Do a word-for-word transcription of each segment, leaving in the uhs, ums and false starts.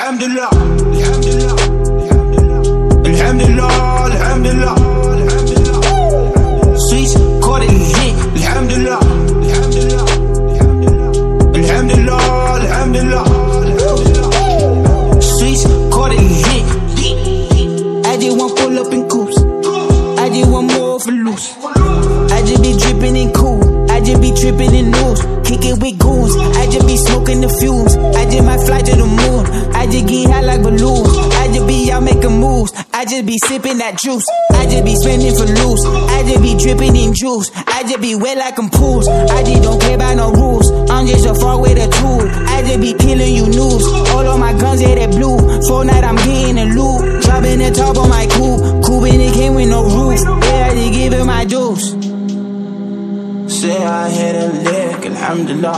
Alhamdulillah, Alhamdulillah, Alhamdulillah, Alhamdulillah, Alhamdulillah. Sweets caught it hit. Alhamdulillah, Alhamdulillah, Alhamdulillah, Alhamdulillah, Alhamdulillah. Sweets caught it hit. I just want pull up in coops. I just want more for loose. I just be dripping in cool. I just be tripping in news. Kick it with goons. I just be smoking the fumes. I just might fly to the moon. I just get high like balloons. I just be out making moves. I just be sipping that juice. I just be spending for loose. I just be dripping in juice. I just be wet like I'm pools. I just don't play by no rules. I'm just a far with a tool. I just be killing you news. All of my guns, yeah, they blue. Fortnite, I'm getting a loot. Dropping the top on my coupe. Coupe and it came with no roof. Yeah, I just give it my juice. Say I hit a lick, alhamdulillah.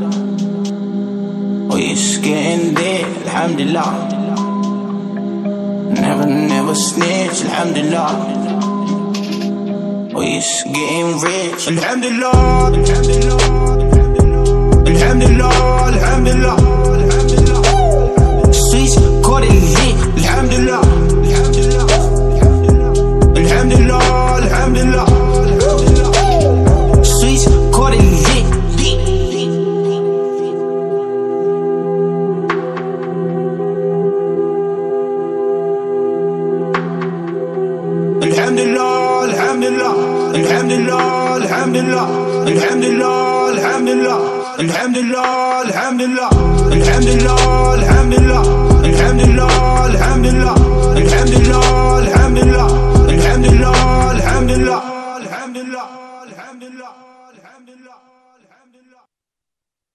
Oh, it's getting there, alhamdulillah. Never, never snitch, alhamdulillah. Oh, it's getting rich, alhamdulillah, alhamdulillah, alhamdulillah, alhamdulillah, alhamdulillah. Sweets caught it hit, alhamdulillah, alhamdulillah, alhamdulillah, alhamdulillah. Caught it hit. Alhamdulillah, Alhamdulillah, Alhamdulillah, Alhamdulillah, Alhamdulillah, Alhamdulillah, Alhamdulillah, Alhamdulillah, Alhamdulillah, Alhamdulillah, Alhamdulillah, Alhamdulillah, Alhamdulillah, Alhamdulillah, Alhamdulillah, Alhamdulillah, Alhamdulillah, Alhamdulillah. Alhamdulillah.